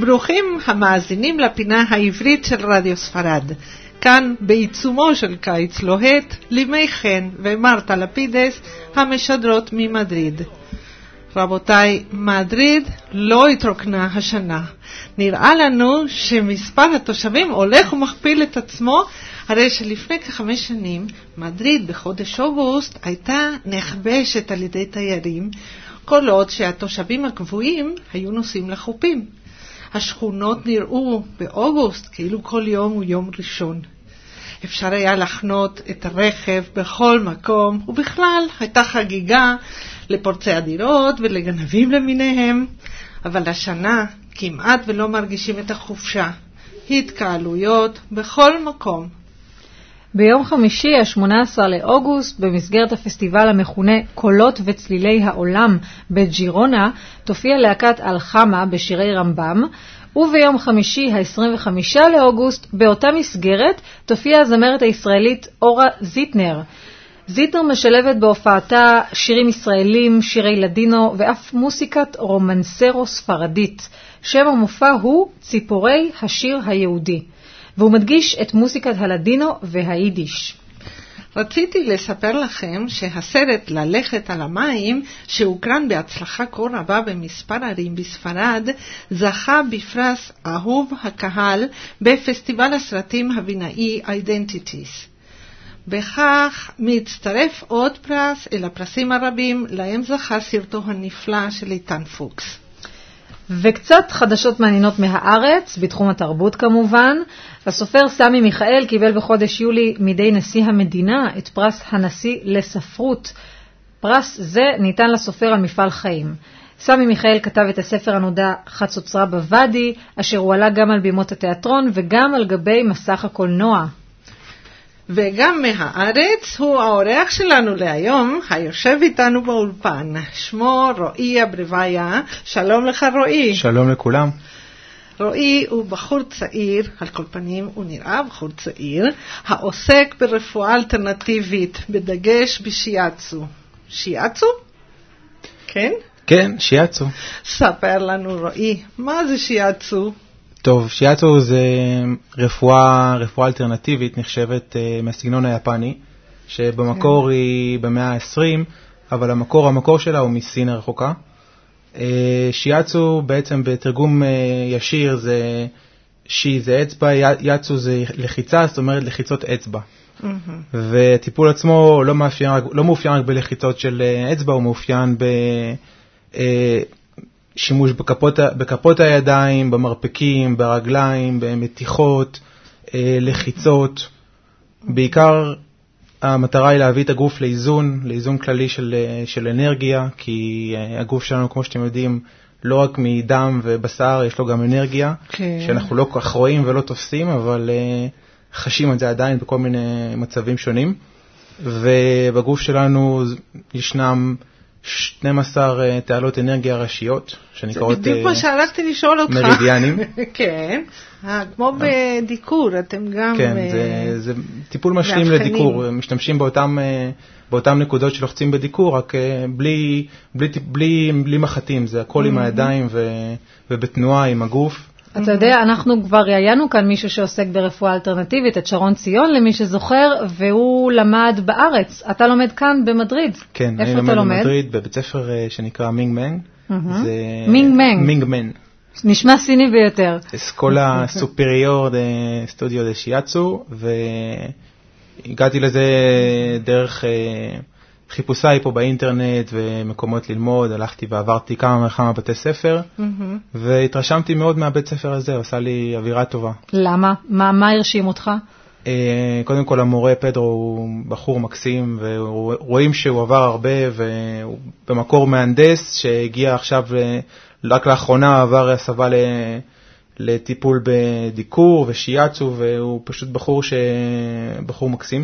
ברוכים המאזינים לפינה העברית של רדיו ספרד. כאן בעיצומו של קיץ לוהט, לימי חן ומרתה לפידס המשדרות ממדריד. רבותיי, מדריד לא התרוקנה השנה. נראה לנו שמספר התושבים הולך ומכפיל את עצמו, הרי שלפני כ5 שנים מדריד בחודש אוגוסט הייתה נכבשת על ידי תיירים, כל עוד שהתושבים הקבועים היו נוסעים לחופים. השכונות נראו באוגוסט כאילו כל יום הוא יום ראשון. אפשר היה לחנות את הרכב בכל מקום, ובכלל הייתה חגיגה לפורצי הדירות ולגנבים למיניהם. אבל השנה כמעט ולא מרגישים את החופשה. התקהלויות בכל מקום. ביום חמישי, ה-18 לאוגוסט, במסגרת הפסטיבל המכונה קולות וצלילי העולם בג'ירונה, תופיע להקת אלחמה בשירי רמב"ם, וביום חמישי, ה-25 לאוגוסט, באותה מסגרת, תופיע הזמרת הישראלית אורה זיטנר. זיטנר משלבת בהופעתה שירים ישראלים, שירי לדינו, ואף מוסיקת רומנסרו ספרדית. שם המופע הוא ציפורי השיר היהודי. והוא מדגיש את מוסיקת הלדינו והיידיש. רציתי לספר לכם שהסרט ללכת על המים, שהוקרן בהצלחה כה רבה במספר ערים בספרד, זכה בפרס אהוב הקהל בפסטיבל הסרטים הבינאי Identities. בכך מצטרף עוד פרס אל הפרסים הרבים להם זכה סרטו הנפלא של איתן פוקס. וקצת חדשות מעניינות מהארץ, בתחום התרבות כמובן. הסופר סמי מיכאל קיבל בחודש יולי מידי נשיא המדינה את פרס הנשיא לספרות. פרס זה ניתן לסופר על מפעל חיים. סמי מיכאל כתב את הספר הנודע חצוצרה בוואדי, אשר הועלה גם על בימות התיאטרון וגם על גבי מסך הקולנוע. וגם מהארץ הוא האורח שלנו להיום, היושב איתנו באולפן. שמו רועי אברביה. שלום לך רועי. שלום לכולם. רועי הוא בחור צעיר, על כל פנים הוא נראה בחור צעיר, העוסק ברפואה אלטרנטיבית, בדגש בשיאצו. שיאצו? כן? כן, שיאצו. ספר לנו רועי, מה זה שיאצו? טוב, שיאצו זה רפואה אלטרנטיבית, נחשבת מהסגנון היפני, שבמקור היא במאה ה-20, אבל המקור שלה הוא מסין הרחוקה. שיאצו בעצם בתרגום ישיר זה שי זה אצבע, יאצו זה לחיצה, זאת אומרת לחיצות אצבע. והטיפול עצמו לא מאופיין רק בלחיצות של אצבע, הוא מאופיין שימוש בכפות הידיים, במרפקים, ברגליים, במתיחות, לחיצות. בעיקר המטרה היא להביא את הגוף לאיזון כללי של אנרגיה, כי הגוף שלנו, כמו שאתם יודעים, לא רק מדם ובשר, יש לו גם אנרגיה, שאנחנו לא כך רואים ולא תופסים, אבל חשים את זה עדיין בכל מיני מצבים שונים. ובגוף שלנו ישנם 12 תעלות אנרגיה ראשיות, שנקראות זה בדיוק מה שהלכתי לשאול אותך. מרידיאנים. כן, כמו בדיקור, אתם גם... כן, זה טיפול משלים לדיקור, משתמשים באותם נקודות שלוחצים בדיקור, רק בלי מחטים, זה הכל עם הידיים ובתנועה עם הגוף. אתה יודע, אנחנו כבר ראיינו כאן מישהו שעוסק ברפואה אלטרנטיבית, את שרון ציון, למי שזוכר, והוא למד בארץ. אתה לומד כאן במדריד. כן, אני לומד במדריד, בבית ספר שנקרא מינג מן. מינג מן. נשמע סיני ביותר. אסכולה סופריור סטודיו דה שיאצו, והגעתי לזה דרך חיפושיי פה באינטרנט ומקומות ללמוד, הלכתי ועברתי כמה בתי ספר, והתרשמתי מאוד מהבית ספר הזה, עשה לי אווירה טובה. למה? מה הרשים אותך? קודם כל המורה פדרו הוא בחור מקסים, ורואים שהוא עבר הרבה, והוא במקור מהנדס שהגיע עכשיו, רק לאחרונה עבר הסבה לטיפול בדיקור ושיאצו, והוא פשוט בחור מקסים.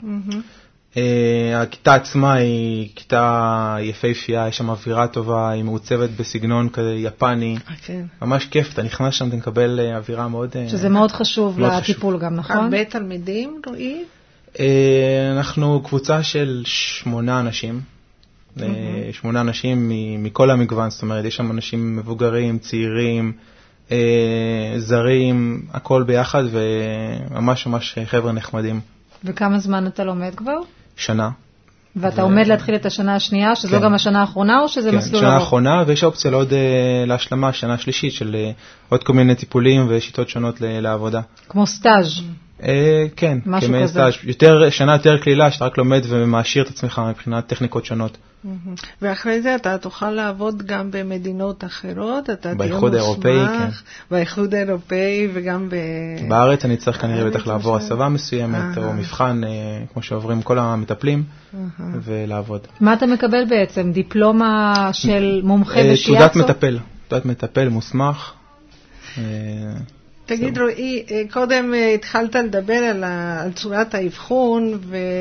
הכיתה עצמה היא כיתה יפהפייה, יש שם אווירה טובה, היא מעוצבת בסגנון כזה יפני, ממש כיף, אתה נכנס שם, אתה מקבל אווירה מאוד... שזה מאוד חשוב לטיפול גם, נכון? הרבה תלמידים, רועי? אנחנו קבוצה של 8 אנשים, 8 אנשים מכל המגוון, זאת אומרת, יש שם אנשים מבוגרים, צעירים, זרים, הכל ביחד, וממש ממש חבר'ה נחמדים. וכמה זמן אתה לומד כבר? שנה. ואתה עומד להתחיל את השנה השנייה, שזו גם השנה האחרונה, או שזה מסלול ארוך? שנה האחרונה, ויש אופציה לעוד להשלמה, שנה שלישית, של עוד כל מיני טיפולים ושיטות שונות לעבודה. כמו סטאז'. כן, משהו כזה. שנה יותר כלילה, שאתה רק לומד ומעשיר את עצמך מבחינת טכניקות שונות. ואחרי זה אתה תוכל לעבוד גם במדינות אחרות, אתה באיחוד האירופאי, כן. באיחוד האירופאי וגם בארץ אני צריך כנראה בטח לעבור הסבה מסוימת, או מבחן, כמו שעוברים כל המטפלים, ולעבוד. מה אתה מקבל בעצם? דיפלומה של מומחה בשיאצו? תעודת מטפל מוסמך. תגיד רועי, קודם התחלת לדבר על צורת האבחון,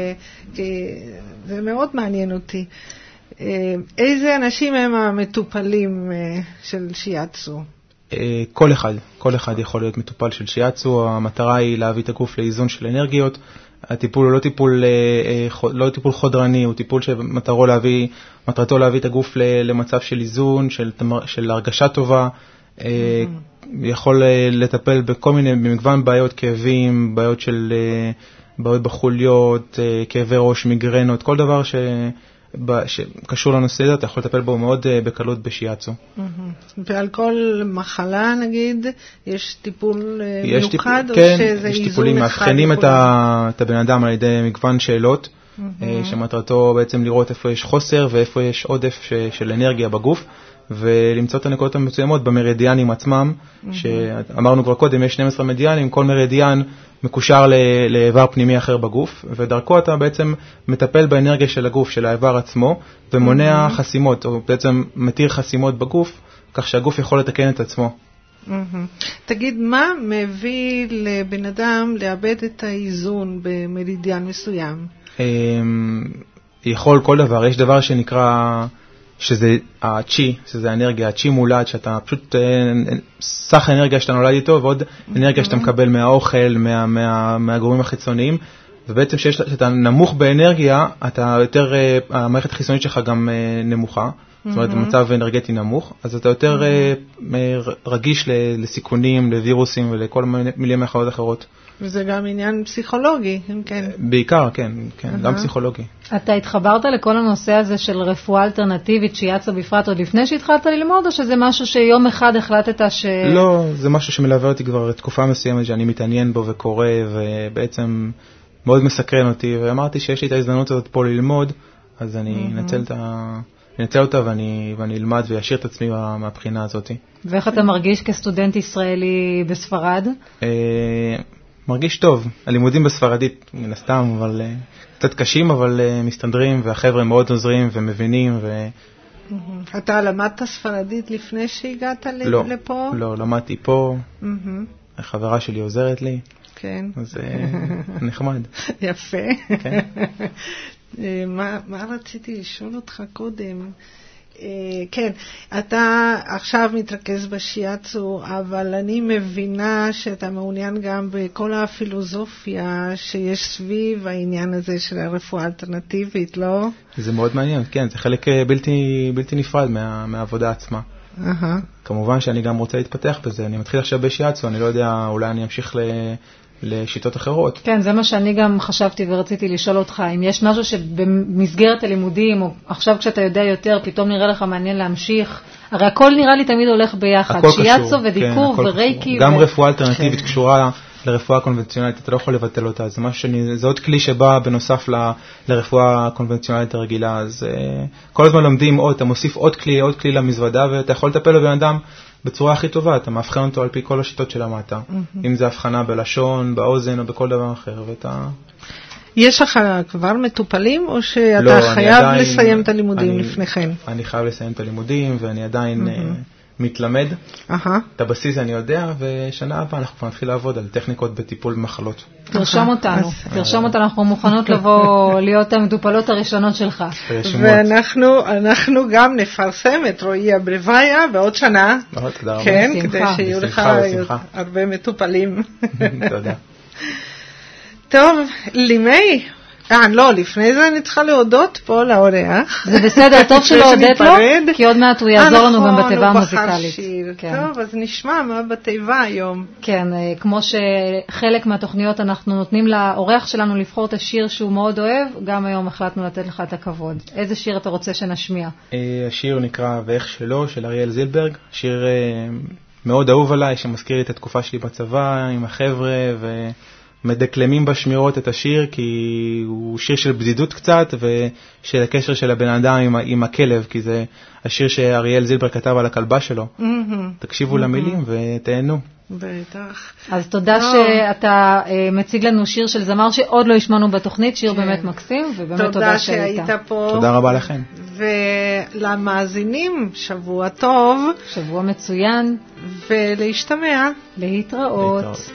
וזה מאוד מעניין אותי. איזה אנשים הם המטופלים של שיאצו? כל אחד יכול להיות מטופל של שיאצו. המטרה היא להביא את הגוף לאיזון של אנרגיות. הטיפול הוא לא טיפול חודרני, הוא טיפול מטרתו להביא את הגוף למצב של איזון, של הרגשה טובה. יכול לטפל בכל מיני, במגוון בעיות, כאבים, בעיות בחוליות, כאבי ראש, מיגרנות, כל דבר שקשור לנושא הזה, אתה יכול לטפל בו מאוד בקלות בשיאצו. ועל כל מחלה, נגיד, יש טיפול מיוחד? כן, יש טיפולים, מאבחנים את הבן אדם על ידי מגוון שאלות, שמטרתו בעצם לראות איפה יש חוסר ואיפה יש עודף של אנרגיה בגוף, ולמצוא את הנקודות המצוימות במרידיאנים עצמם, שאמרנו כבר קודם, יש 12 מרידיאנים, כל מרידיאן מקושר לאיבר פנימי אחר בגוף, ודרכו אתה בעצם מטפל באנרגיה של הגוף, של האיבר עצמו, ומונע חסימות, או בעצם מתיר חסימות בגוף, כך שהגוף יכול לתקן את עצמו. תגיד, מה מביא לבן אדם לאבד את האיזון במרידיאן מסוים? יכול כל דבר, יש דבר שנקרא שזה הצ'י, שזה האנרגיה, הצ'י מולד, שאתה פשוט סך האנרגיה שאתה נולד איתו, ועוד אנרגיה שאתה מקבל מהאוכל, מהגורמים החיצוניים, ובעצם שאתה נמוך באנרגיה, אתה יותר, המערכת החיסונית שלך גם נמוכה, זאת אומרת, מצב אנרגטי נמוך, אז אתה יותר רגיש לסיכונים, לווירוסים ולכל מיני מחלות אחרות. וזה גם עניין פסיכולוגי, כן. בעיקר, כן, גם פסיכולוגי. אתה התחברת לכל הנושא הזה של רפואה אלטרנטיבית, שיאצו בפרט, עוד לפני שהתחלת ללמוד, או שזה משהו שיום אחד החלטת לא, זה משהו שמלווה אותי כבר תקופה מסוימת, שאני מתעניין בו וקורא, ובעצם מאוד מסקרן אותי, ואמרתי שיש לי את ההזדמנות הזאת פה ללמוד, אז אני אנצל אותה ואני אלמד וישאיר את עצמי מהבחינה הזאת. ואיך אתה מרגיש כסטודנט ישראלי בספרד? מרגיש טוב. הלימודים בספרדית מן הסתם, אבל קצת קשים, אבל מסתדרים, והחבר'ה מאוד עוזרים ומבינים. אתה למדת ספרדית לפני שהגעת לפה? לא, למדתי פה. החברה שלי עוזרת לי. כן. אז נחמד. יפה. כן. מה רציתי לשאול אותך קודם? כן, אתה עכשיו מתרכז בשיאצו, אבל אני מבינה שאתה מעוניין גם בכל הפילוסופיה שיש סביב העניין הזה של הרפואה האלטרנטיבית, לא? זה מאוד מעניין, כן, זה חלק בלתי נפרד מהעבודה עצמה. כמובן שאני גם רוצה להתפתח בזה, אני מתחיל עכשיו בשיאצו, אני לא יודע, אולי אני אמשיך לשיטות אחרות. כן, זה מה שאני גם חשבתי ורציתי לשאול אותך, אם יש משהו שבמסגרת הלימודים, או עכשיו כשאתה יודע יותר, פתאום נראה לך מעניין להמשיך, הרי הכל נראה לי תמיד הולך ביחד, שיאצו ודיקור ורייקי. גם רפואה אלטרנטיבית קשורה לרפואה קונבנציונלית, אתה לא יכול לבטל אותה, זה עוד כלי שבא בנוסף לרפואה קונבנציונלית הרגילה, אז כל הזמן לומדים, אתה מוסיף עוד כלי למזוודה, ואתה יכול לטפל בבן אדם בצורה הכי טובה, אתה מאבחן אותו על פי כל השיטות של המטה, אם זה הבחנה בלשון, באוזן או בכל דבר אחר. יש לך כבר מטופלים או שאתה חייב לסיים את הלימודים לפני כן? אני חייב לסיים את הלימודים ואני עדיין מתלמד. את הבסיס אני יודע, ושנה הבאה אנחנו כבר נתחיל לעבוד על טכניקות בטיפול במחלות. תרשום אותנו, אנחנו מוכנות לבוא להיות המטופלות הראשונות שלך. ואנחנו גם נפרסם את רועי אברבאיה בעוד שנה. תודה רבה. כן, כדי שיהיו לך הרבה מטופלים. תודה. טוב, לימי, לא, לפני זה אני צריכה להודות פה לאורח. זה בסדר, טוב שלא הודית לו, כי עוד מעט הוא יעזור לנו גם בתיבה המוזיקלית. טוב, אז נשמע מה בתיבה היום. כן, כמו שחלק מהתוכניות אנחנו נותנים לאורח שלנו לבחור את השיר שהוא מאוד אוהב, גם היום החלטנו לתת לך את הכבוד. איזה שיר אתה רוצה שנשמיע? השיר נקרא ואיך שלא, של אריאל זילברג, שיר מאוד אהוב עליי, שמזכיר את התקופה שלי בצבא עם החבר'ה, מדקלמים בשמירות את השיר, כי הוא שיר של בדידות קצת, ושל הקשר של הבן אדם עם הכלב, כי זה השיר שאריאל זילברג כתב על הכלבה שלו. תקשיבו למילים ותהנו. בטח. אז תודה שאתה מציג לנו שיר של זמר שעוד לא השמענו בתוכנית, שיר באמת מקסים, ובאמת תודה שהיית פה. תודה רבה לכם. ולמאזינים, שבוע טוב. שבוע מצוין. ולהשתמע. להתראות.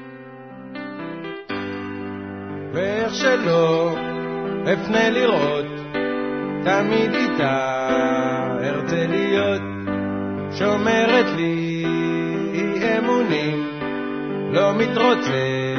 ואיך שלא אפנה לראות, תמיד איתה ארצה להיות, שומרת לי אמונים, לא מתרוצצת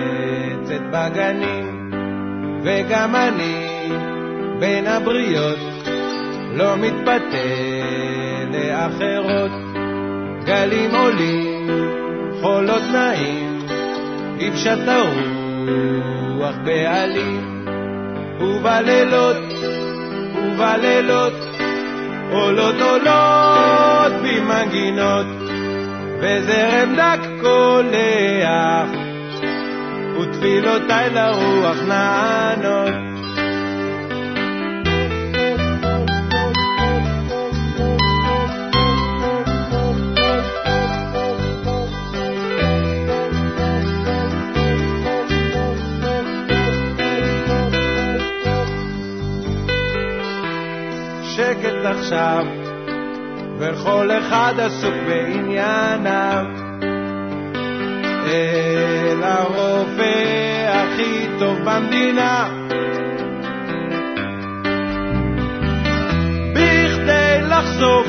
בגנים, וגם אני בין הבריות לא מתפתה לאחרות. גלים עולים, חולות נעים, יבשת הרוח בעלים, ובלילות עולות במנגינות, וזרם דק קולח, ותפילותיי לרוח נענות. שקט עכשיו, וכל אחד עסוק בענייניו, אל הרופא הכי טוב במדינה, בכדי לחשוף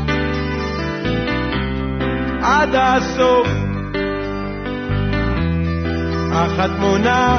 עד הסוף, אך התמונה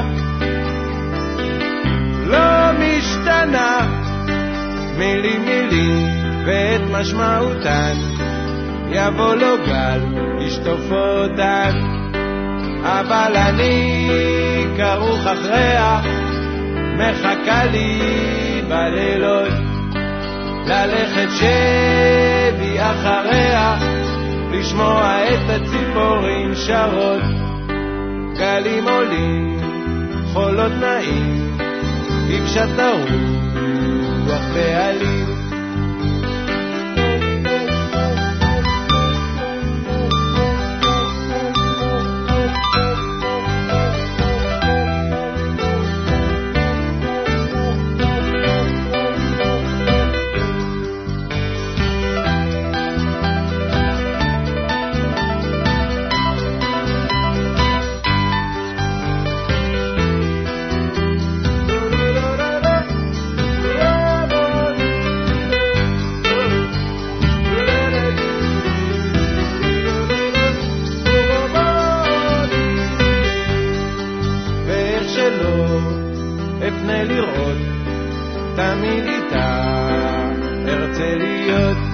לא משתנה, מילים ואת משמעותן, יבוא לו גל ישטוף אותן, אבל אני כרוך אחריה, מחכה לי בלילות, ללכת שבי אחריה, לשמוע את הציפורים שרות. גלים עולים, חולות נעים, יבשת הרוח בעלים, אפנה לראות, תמיד איתה ארצה להיות,